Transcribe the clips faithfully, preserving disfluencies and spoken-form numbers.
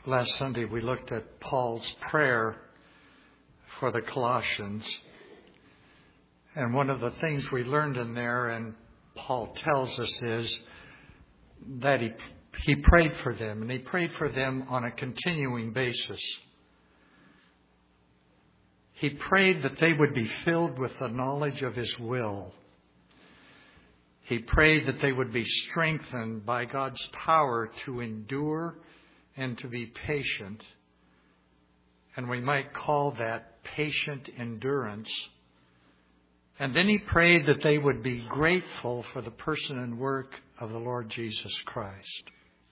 Last Sunday we looked at Paul's prayer for the Colossians. And one of the things we learned in there, and Paul tells us, is that he, he prayed for them, and he prayed for them on a continuing basis. He prayed that they would be filled with the knowledge of His will. He prayed that they would be strengthened by God's power to endure and to be patient. And we might call that patient endurance. And then he prayed that they would be grateful for the person and work of the Lord Jesus Christ.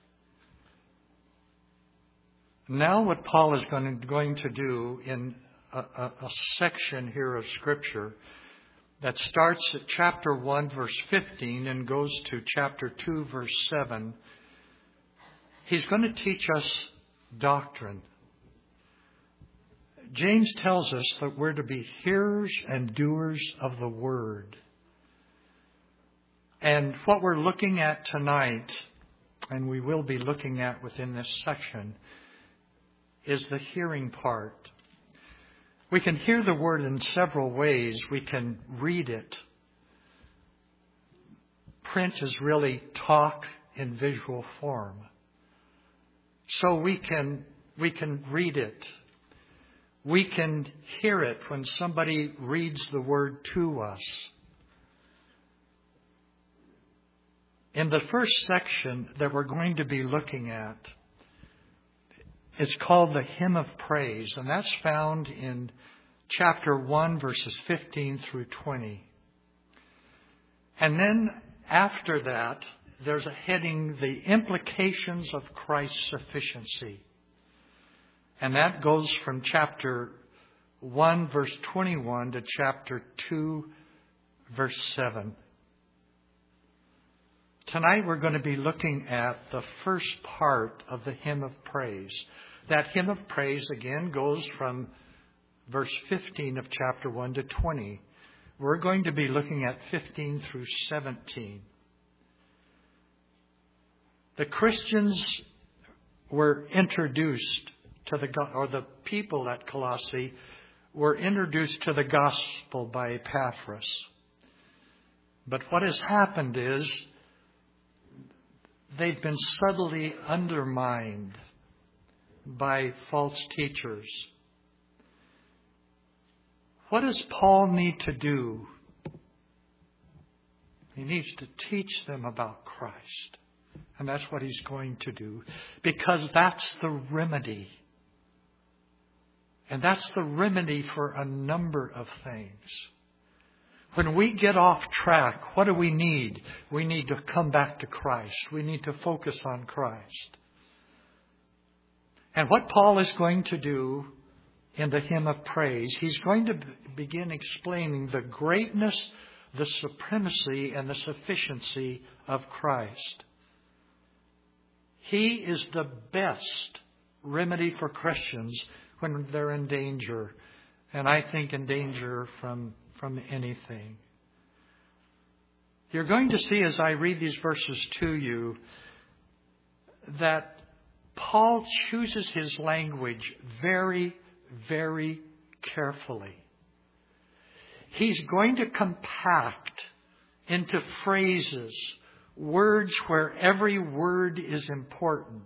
Now what Paul is going to, going to do in a, a, a section here of Scripture that starts at chapter one, verse fifteen, and goes to chapter two, verse seven, he's going to teach us doctrine. James tells us that we're to be hearers and doers of the Word. And what we're looking at tonight, and we will be looking at within this section, is the hearing part. We can hear the Word in several ways. We can read it. Print is really talk in visual form. So we can we can read it. We can hear it when somebody reads the Word to us. In the first section that we're going to be looking at, it's called the Hymn of Praise, and that's found in chapter one, verses fifteen through twenty. And then after that, there's a heading, the implications of Christ's sufficiency. And that goes from chapter one, verse twenty-one to chapter two, verse seven. Tonight we're going to be looking at the first part of the Hymn of Praise. That Hymn of Praise again goes from verse fifteen of chapter one to twenty. We're going to be looking at fifteen through seventeen. The Christians were introduced to the, or the people at Colossae were introduced to the gospel by Epaphras. But what has happened is they've been subtly undermined by false teachers. What does Paul need to do? He needs to teach them about Christ. And that's what he's going to do. Because that's the remedy. And that's the remedy for a number of things. When we get off track, what do we need? We need to come back to Christ. We need to focus on Christ. And what Paul is going to do in the Hymn of Praise, he's going to begin explaining the greatness, the supremacy, and the sufficiency of Christ. He is the best remedy for Christians when they're in danger. And I think in danger from, from anything. You're going to see as I read these verses to you that Paul chooses his language very, very carefully. He's going to compact into phrases words where every word is important.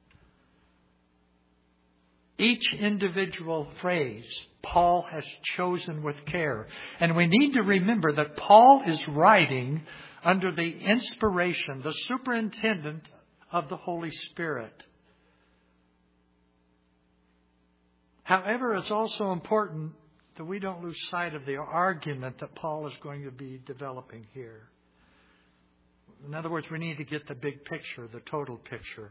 Each individual phrase Paul has chosen with care. And we need to remember that Paul is writing under the inspiration, the superintendent of the Holy Spirit. However, it's also important that we don't lose sight of the argument that Paul is going to be developing here. In other words, we need to get the big picture, the total picture.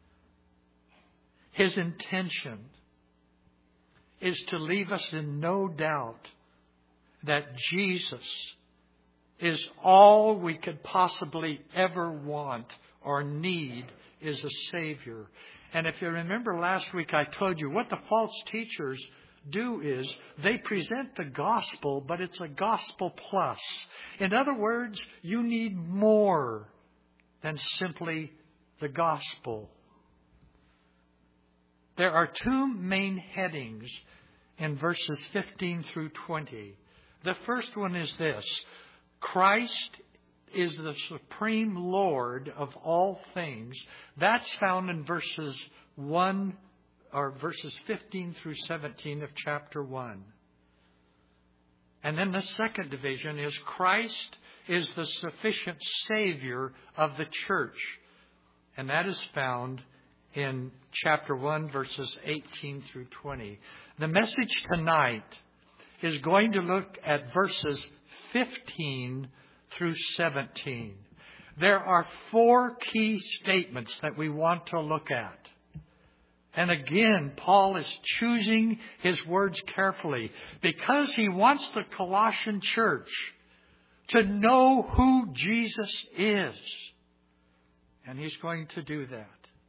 His intention is to leave us in no doubt that Jesus is all we could possibly ever want or need is a Savior. And if you remember last week, I told you what the false teachers do is they present the gospel, but it's a gospel plus. In other words, you need more than simply the gospel. There are two main headings in verses fifteen through twenty. The first one is this: Christ is the supreme Lord of all things. That's found in verses one or verses fifteen through seventeen of chapter one. And then the second division is Christ is the sufficient Savior of the church. And that is found in chapter one, verses eighteen through twenty. The message tonight is going to look at verses fifteen through seventeen. There are four key statements that we want to look at. And again, Paul is choosing his words carefully because he wants the Colossian church to know who Jesus is. And he's going to do that.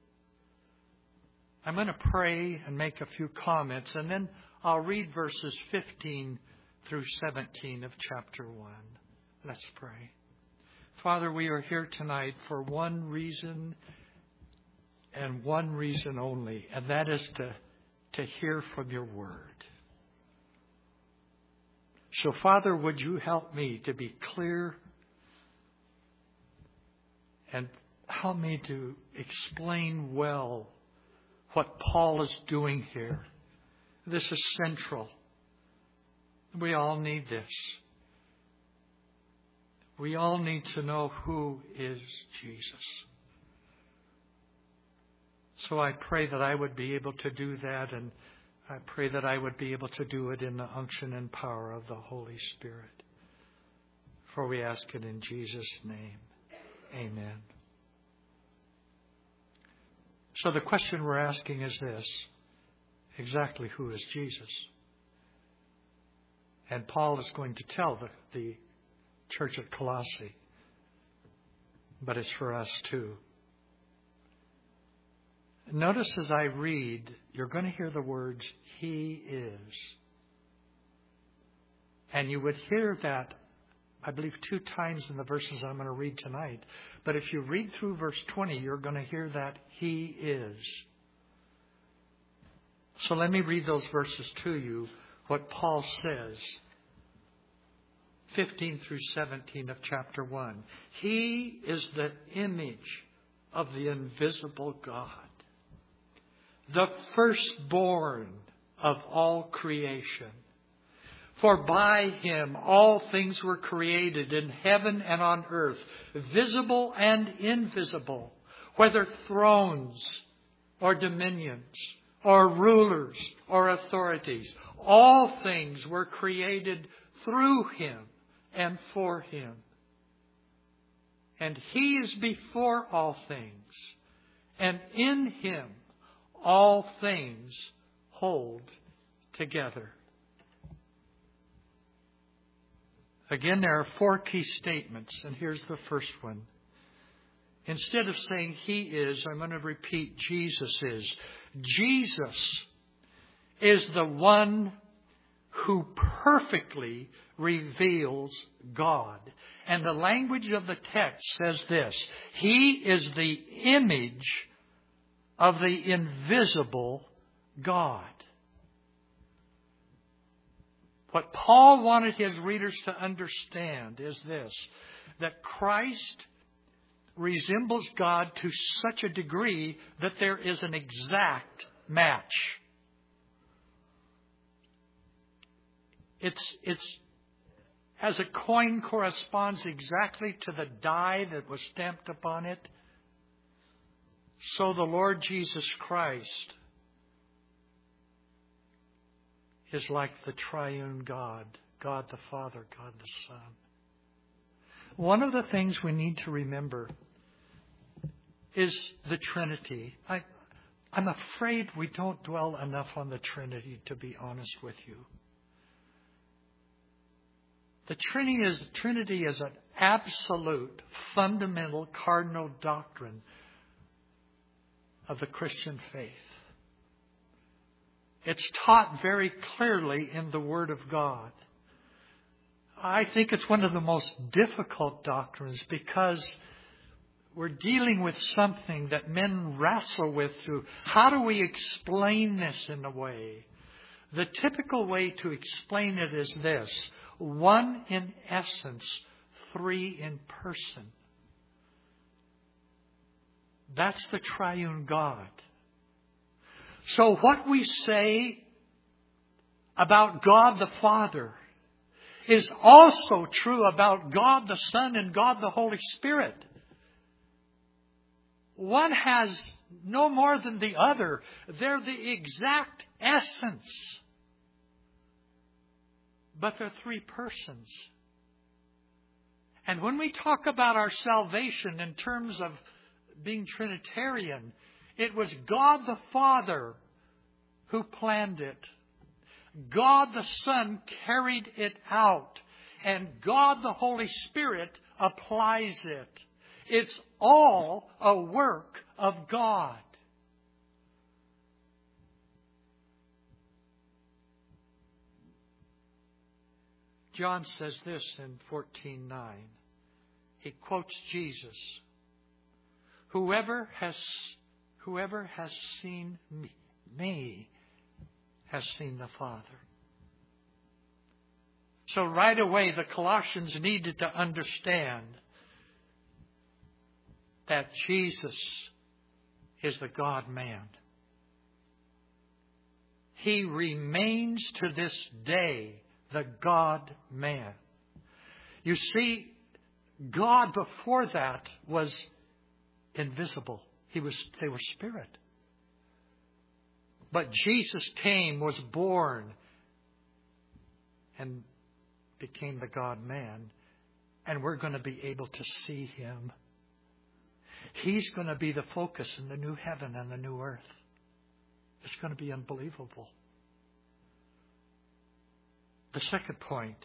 I'm going to pray and make a few comments, and then I'll read verses fifteen through seventeen of chapter one. Let's pray. Father, we are here tonight for one reason and one reason only, and that is to, to hear from your word. So, Father, would you help me to be clear and help me to explain well what Paul is doing here. This is central. We all need this. We all need to know who is Jesus. So I pray that I would be able to do that, and I pray that I would be able to do it in the unction and power of the Holy Spirit. For we ask it in Jesus' name. Amen. So the question we're asking is this: exactly who is Jesus? And Paul is going to tell the, the church at Colossae, but it's for us too. Notice as I read, you're going to hear the words, He is. And you would hear that, I believe, two times in the verses I'm going to read tonight. But if you read through verse twenty, you're going to hear that He is. So let me read those verses to you, what Paul says. fifteen through seventeen of chapter one. He is the image of the invisible God, the firstborn of all creation. For by Him all things were created in heaven and on earth, visible and invisible, whether thrones or dominions or rulers or authorities. All things were created through Him and for Him. And He is before all things, and in Him all things hold together. Again, there are four key statements, and here's the first one. Instead of saying He is, I'm going to repeat Jesus is. Jesus is the one who perfectly reveals God. And the language of the text says this: He is the image of the invisible God. What Paul wanted his readers to understand is this: that Christ resembles God to such a degree that there is an exact match. It's, it's as a coin corresponds exactly to the die that was stamped upon it, so the Lord Jesus Christ is like the triune God, God the Father, God the Son. One of the things we need to remember is the Trinity. I, I'm afraid we don't dwell enough on the Trinity, to be honest with you. The Trinity is, Trinity is an absolute, fundamental, cardinal doctrine of the Christian faith. It's taught very clearly in the Word of God. I think it's one of the most difficult doctrines because we're dealing with something that men wrestle with through. How do we explain this in a way? The typical way to explain it is this: one in essence, three in person. That's the triune God. So what we say about God the Father is also true about God the Son and God the Holy Spirit. One has no more than the other. They're the exact essence. But they're three persons. And when we talk about our salvation in terms of being Trinitarian, it was God the Father who planned it. God the Son carried it out. And God the Holy Spirit applies it. It's all a work of God. John says this in fourteen nine. He quotes Jesus. Whoever has, whoever has seen me, me has seen the Father. So right away the Colossians needed to understand that Jesus is the God-man. He remains to this day the God-man. You see, God before that was invisible. He was, they were spirit. But Jesus came, was born, and became the God-man. And we're going to be able to see Him. He's going to be the focus in the new heaven and the new earth. It's going to be unbelievable. The second point.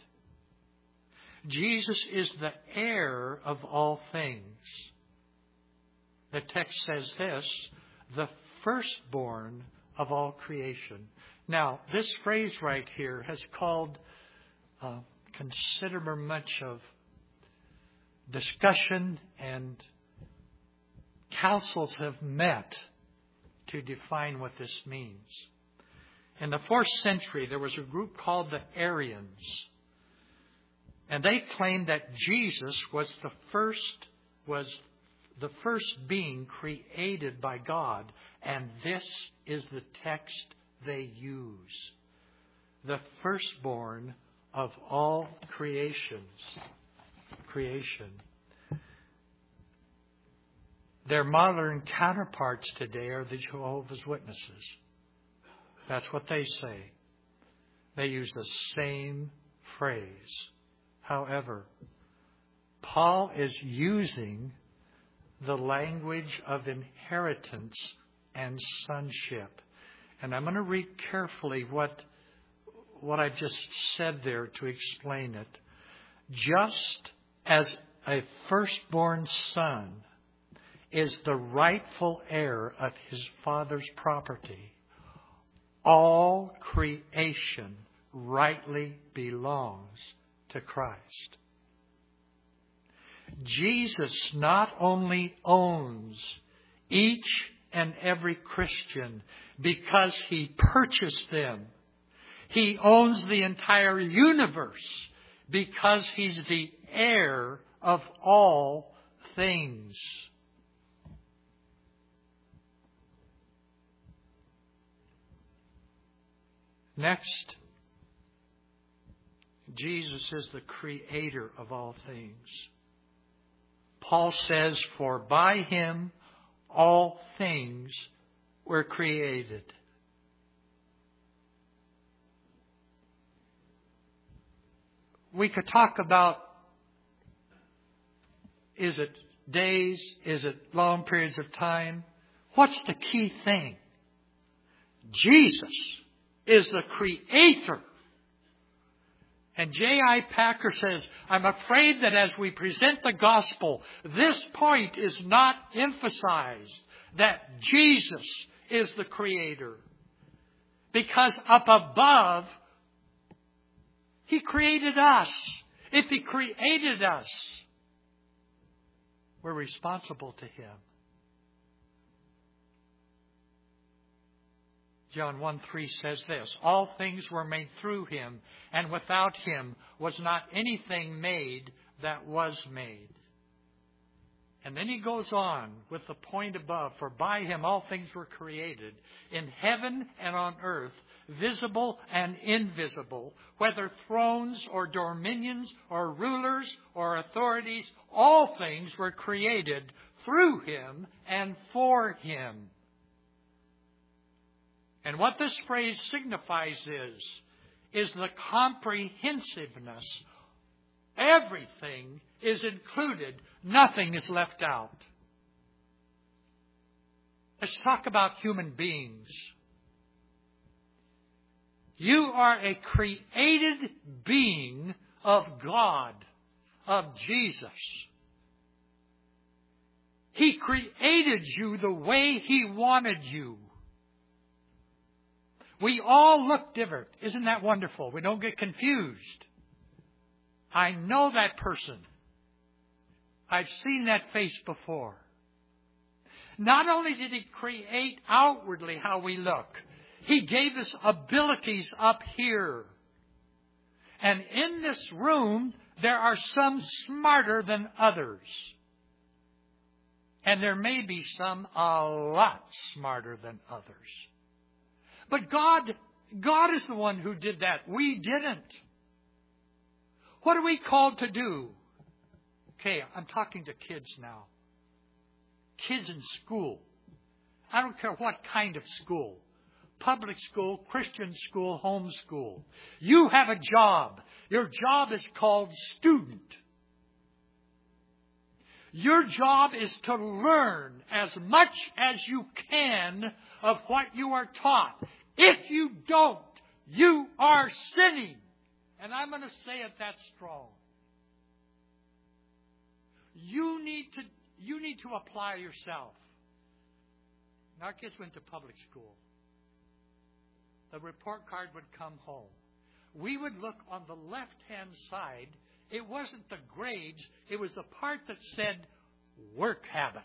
Jesus is the heir of all things. The text says this: the firstborn of all creation. Now, this phrase right here has called uh, considerable much of discussion, and councils have met to define what this means. In the fourth century, there was a group called the Arians. And they claimed that Jesus was the first, was the first being created by God. And this is the text they use. The firstborn of all creations. Creation. Their modern counterparts today are the Jehovah's Witnesses. That's what they say. They use the same phrase. However, Paul is using the language of inheritance and sonship. And I'm going to read carefully what, what I just said there to explain it. Just as a firstborn son is the rightful heir of his father's property, all creation rightly belongs to Christ. Jesus not only owns each and every Christian because He purchased them. He owns the entire universe because He's the heir of all things. Next, Jesus is the creator of all things. Paul says, for by Him all things were created. We could talk about, is it days? Is it long periods of time? What's the key thing? Jesus is the creator. And J I Packer says, I'm afraid that as we present the gospel, this point is not emphasized, that Jesus is the creator. Because up above, He created us. If He created us, We're responsible to Him. John one three says this, all things were made through Him, and without Him was not anything made that was made. And then he goes on with the point above, for by Him all things were created, in heaven and on earth, visible and invisible, whether thrones or dominions or rulers or authorities, all things were created through Him and for Him. And what this phrase signifies is, is the comprehensiveness. Everything is included. Nothing is left out. Let's talk about human beings. You are a created being of God, of Jesus. He created you the way He wanted you. We all look different. Isn't that wonderful? We don't get confused. I know that person. I've seen that face before. Not only did He create outwardly how we look, He gave us abilities up here. And in this room, there are some smarter than others. And there may be some a lot smarter than others. But God, God is the one who did that. We didn't. What are we called to do? Okay, I'm talking to kids now. Kids in school. I don't care what kind of school. Public school, Christian school, home school. You have a job. Your job is called student. Your job is to learn as much as you can of what you are taught. If you don't, you are sinning. And I'm going to say it that strong. You need to, you need to apply yourself. Our kids went to public school. The report card would come home. We would look on the left-hand side. It wasn't the grades. It was the part that said work habits.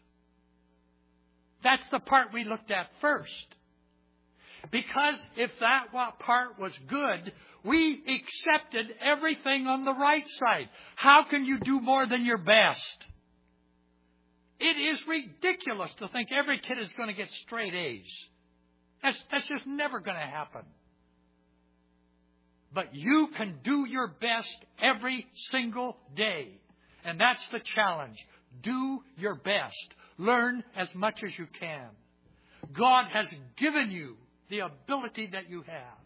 That's the part we looked at first. Because if that part was good, we accepted everything on the right side. How can you do more than your best? It is ridiculous to think every kid is going to get straight A's. That's, that's just never going to happen. But you can do your best every single day. And that's the challenge. Do your best. Learn as much as you can. God has given you the ability that you have.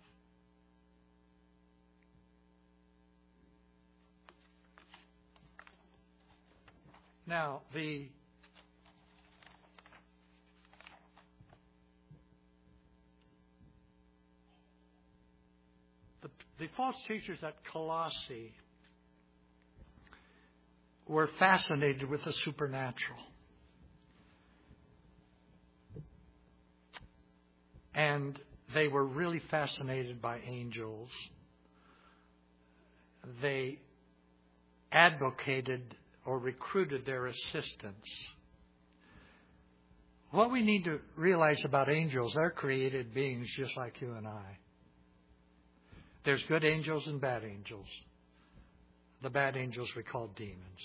Now, the the, the false teachers at Colossae were fascinated with the supernatural. And they were really fascinated by angels. They advocated or recruited their assistants. What we need to realize about angels, they're created beings just like you and I. There's good angels and bad angels. The bad angels we call demons.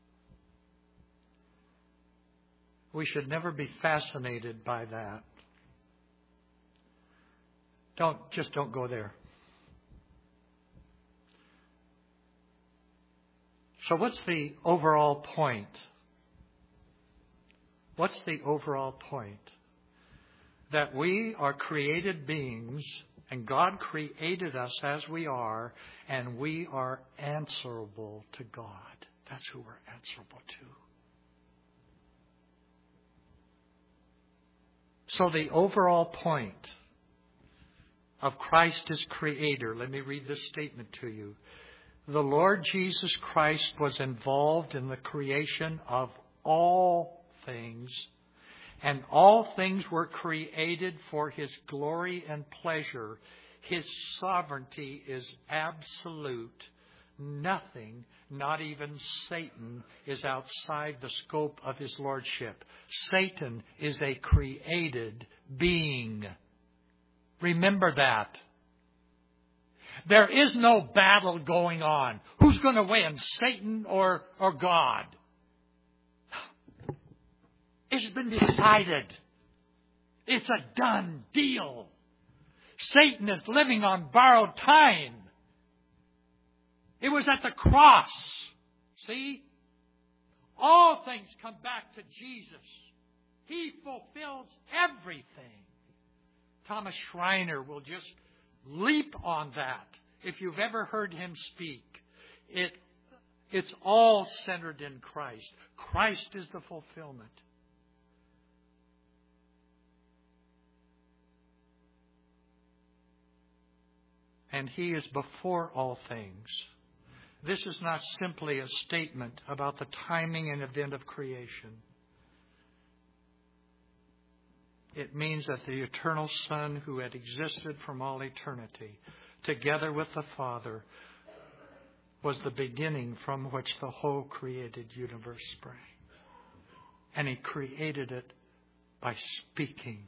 We should never be fascinated by that. Don't, just don't go there. So what's the overall point? What's the overall point? That we are created beings, and God created us as we are, and we are answerable to God. That's who we're answerable to. So the overall point of Christ as Creator, let me read this statement to you. The Lord Jesus Christ was involved in the creation of all things, and all things were created for His glory and pleasure. His sovereignty is absolute. Nothing, not even Satan, is outside the scope of his lordship. Satan is a created being. Remember that. There is no battle going on. Who's going to win, Satan or, or God? It's been decided. It's a done deal. Satan is living on borrowed time. It was at the cross. See? All things come back to Jesus. He fulfills everything. Thomas Schreiner will just leap on that. If you've ever heard him speak, it, it's all centered in Christ. Christ is the fulfillment. And He is before all things. This is not simply a statement about the timing and event of creation. It means that the eternal Son, who had existed from all eternity, together with the Father, was the beginning from which the whole created universe sprang. And He created it by speaking.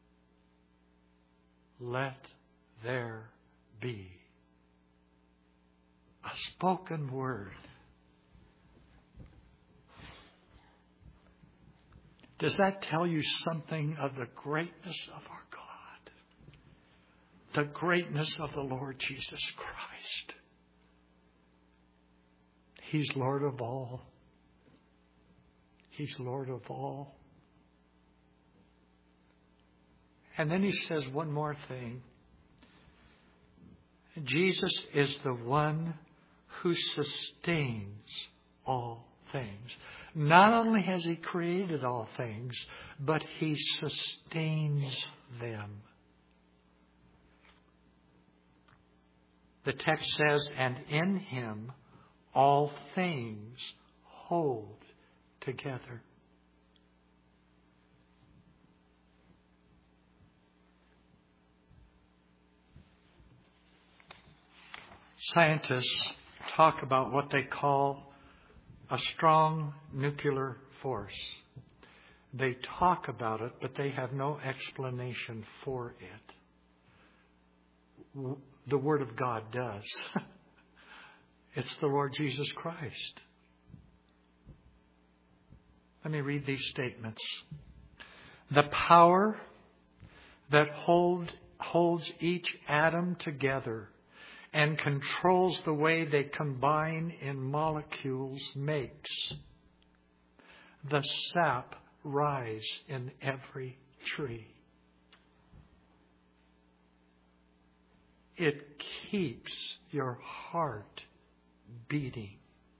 Let there be. A spoken word. Does that tell you something of the greatness of our God? The greatness of the Lord Jesus Christ. He's Lord of all. He's Lord of all. And then He says one more thing. Jesus is the one who sustains all things. Not only has He created all things, but He sustains them. The text says, and in Him all things hold together. Scientists talk about what they call a strong nuclear force. They talk about it, but they have no explanation for it. The Word of God does. It's the Lord Jesus Christ. Let me read these statements. The power that hold, holds each atom together and controls the way they combine in molecules makes the sap rise in every tree. It keeps your heart beating.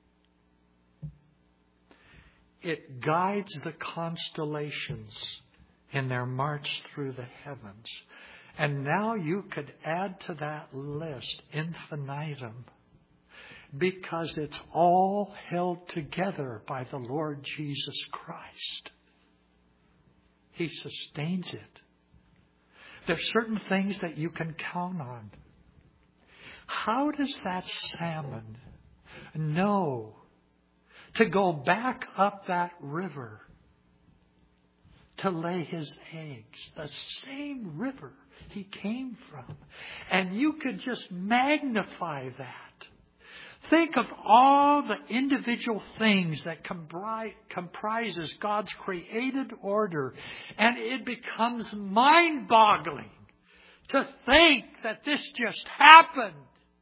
It guides the constellations in their march through the heavens. And now you could add to that list infinitum, because it's all held together by the Lord Jesus Christ. He sustains it. There's certain things that you can count on. How does that salmon know to go back up that river to lay his eggs? The same river he came from. And you could just magnify that. Think of all the individual things that compri- comprises God's created order. And it becomes mind-boggling to think that this just happened.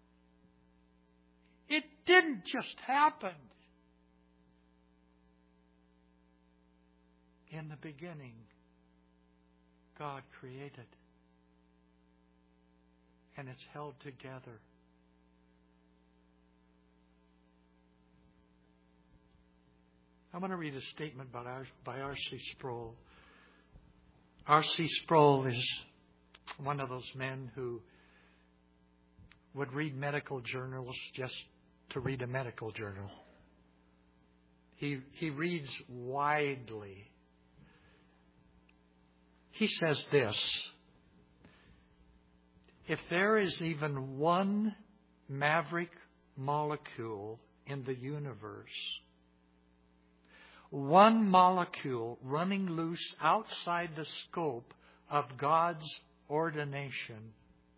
It didn't just happen. In the beginning, God created. And it's held together. I want to read a statement by R C Sproul. R C Sproul is one of those men who would read medical journals just to read a medical journal. He, he reads widely. He says this: if there is even one maverick molecule in the universe. One molecule running loose outside the scope of God's ordination.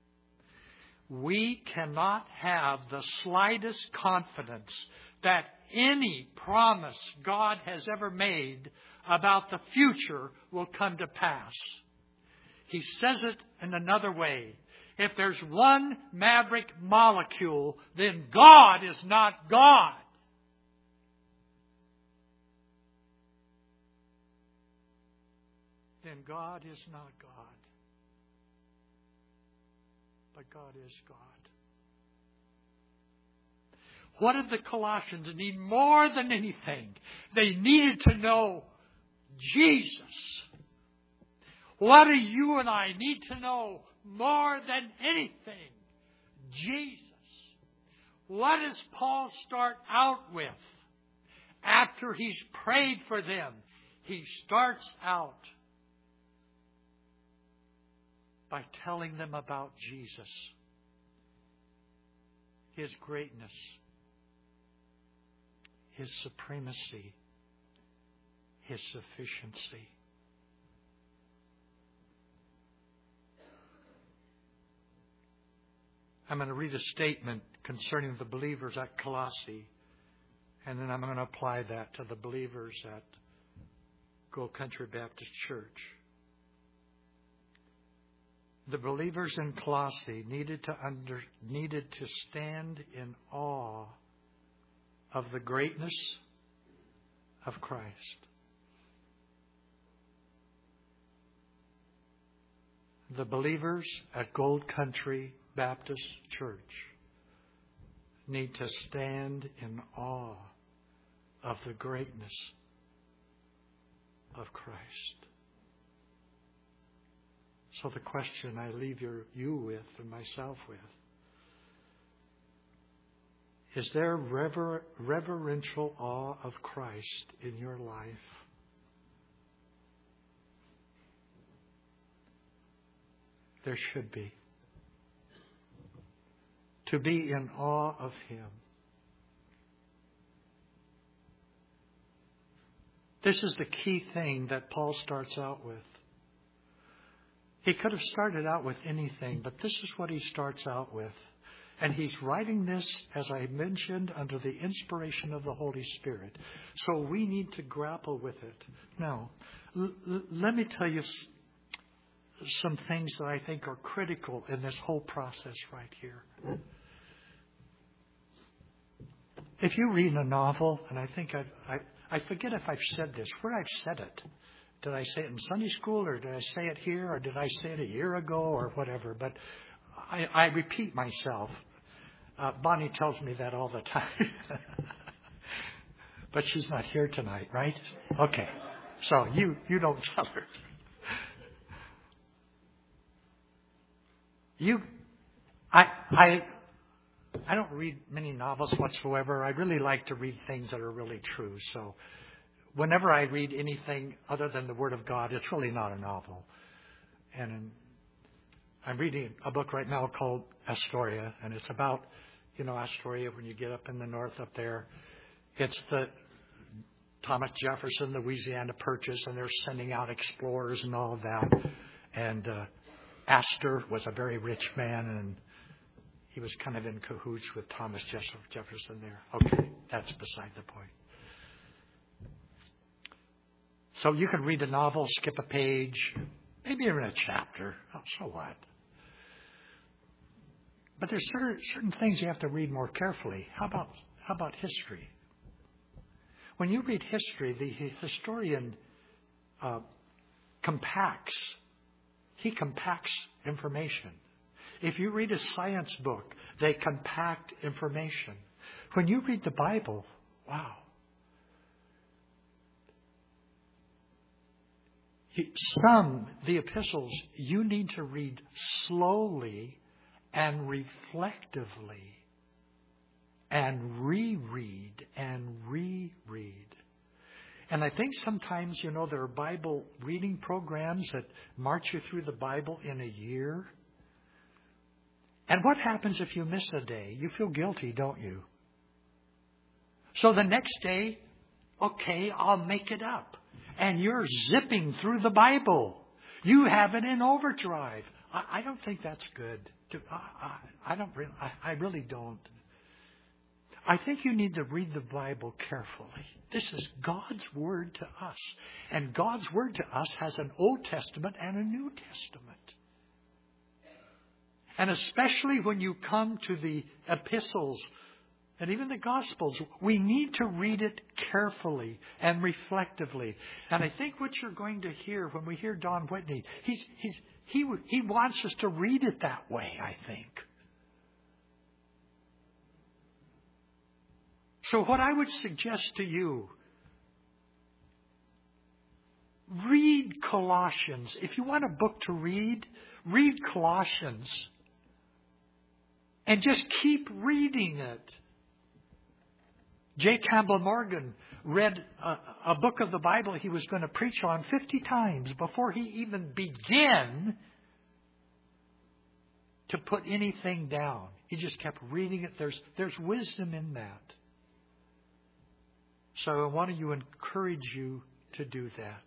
We cannot have the slightest confidence that any promise God has ever made about the future will come to pass. He says it in another way. If there's one maverick molecule, then God is not God. Then God is not God. But God is God. What did the Colossians need more than anything? They needed to know Jesus. What do you and I need to know more than anything? Jesus. What does Paul start out with? After he's prayed for them, he starts out by telling them about Jesus, His greatness, His supremacy, His sufficiency. I'm going to read a statement concerning the believers at Colossae, and then I'm going to apply that to the believers at Gold Country Baptist Church. The believers in Colossae needed to under, needed to stand in awe of the greatness of Christ. The believers at Gold Country Baptist Church need to stand in awe of the greatness of Christ. So the question I leave your, you with and myself with, is there rever, reverential awe of Christ in your life? There should be. To be in awe of Him. This is the key thing that Paul starts out with. He could have started out with anything, but this is what he starts out with. And he's writing this, as I mentioned, under the inspiration of the Holy Spirit. So we need to grapple with it. Now, l- l- let me tell you s- some things that I think are critical in this whole process right here. If you read a novel, and I think I've, I, I forget if I've said this, where I've said it. Did I say it in Sunday school, or did I say it here, or did I say it a year ago, or whatever? But I, I repeat myself. Uh, Bonnie tells me that all the time. But she's not here tonight, right? Okay. So you, you don't tell her. You, I, I, I don't read many novels whatsoever. I really like to read things that are really true. So whenever I read anything other than the Word of God, it's really not a novel. And I'm reading a book right now called Astoria, and it's about, you know, Astoria when you get up in the north up there. It's the Thomas Jefferson, Louisiana Purchase, and they're sending out explorers and all of that. And uh, Astor was a very rich man, and he was kind of in cahoots with Thomas Jefferson there. Okay, that's beside the point. So you can read a novel, skip a page, maybe even a chapter. Oh, so what? But there's certain, certain things you have to read more carefully. How about how about history? When you read history, the historian uh, compacts. He compacts information. If you read a science book, they compact information. When you read the Bible, wow. Some, the epistles, you need to read slowly and reflectively and reread and reread. And I think sometimes, you know, there are Bible reading programs that march you through the Bible in a year. And what happens if you miss a day? You feel guilty, don't you? So the next day, okay, I'll make it up. And you're zipping through the Bible. You have it in overdrive. I, I don't think that's good. To, I, I, I don't. Really, I, I really don't. I think you need to read the Bible carefully. This is God's Word to us. And God's Word to us has an Old Testament and a New Testament. And especially when you come to the epistles and even the Gospels, we need to read it carefully and reflectively. And I think what you're going to hear when we hear Don Whitney, he's, he's, he, he wants us to read it that way, I think. So what I would suggest to you, read Colossians. If you want a book to read, read Colossians. And just keep reading it. J. Campbell Morgan read a, a book of the Bible he was going to preach on fifty times before he even began to put anything down. He just kept reading it. There's, there's wisdom in that. So I want to encourage you to do that.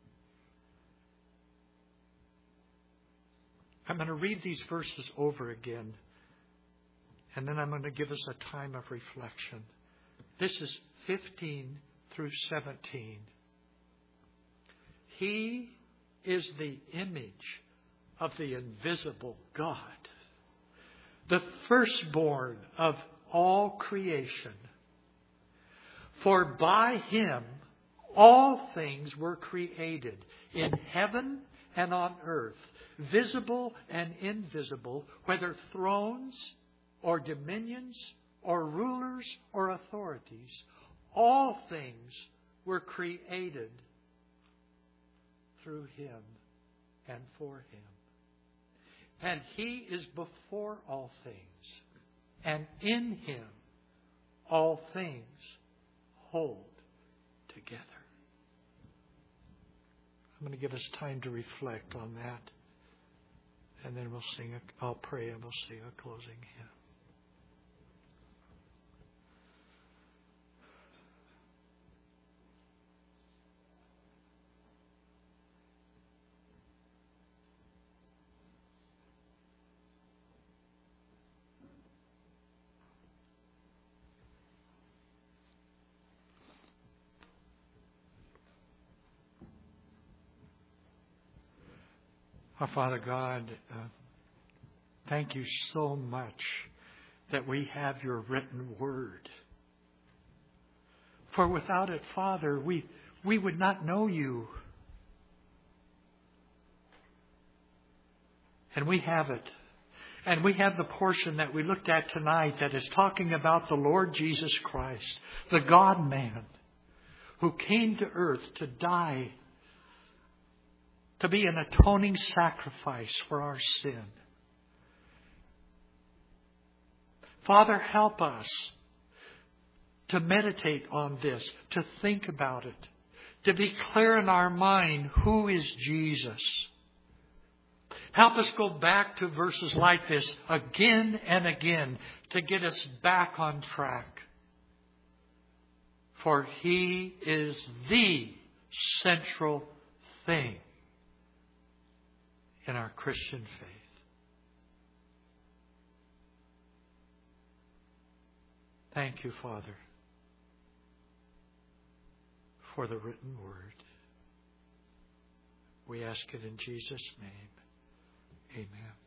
I'm going to read these verses over again. And then I'm going to give us a time of reflection. This is fifteen through seventeen. He is the image of the invisible God, the firstborn of all creation. For by Him all things were created, in heaven and on earth, visible and invisible, whether thrones or dominions or rulers or authorities. All things were created through Him and for Him. And He is before all things, and in Him all things hold together. I'm going to give us time to reflect on that. And then we'll sing, a, I'll pray and we'll sing a closing hymn. Our Father God, uh, thank you so much that we have your written word. For without it, Father, we, we would not know you. And we have it. And we have the portion that we looked at tonight that is talking about the Lord Jesus Christ, the God-man, who came to earth to die, to be an atoning sacrifice for our sin. Father, help us to meditate on this, to think about it, to be clear in our mind who is Jesus. Help us go back to verses like this again and again to get us back on track. For He is the central thing in our Christian faith. Thank you, Father, for the written word. We ask it in Jesus' name. Amen.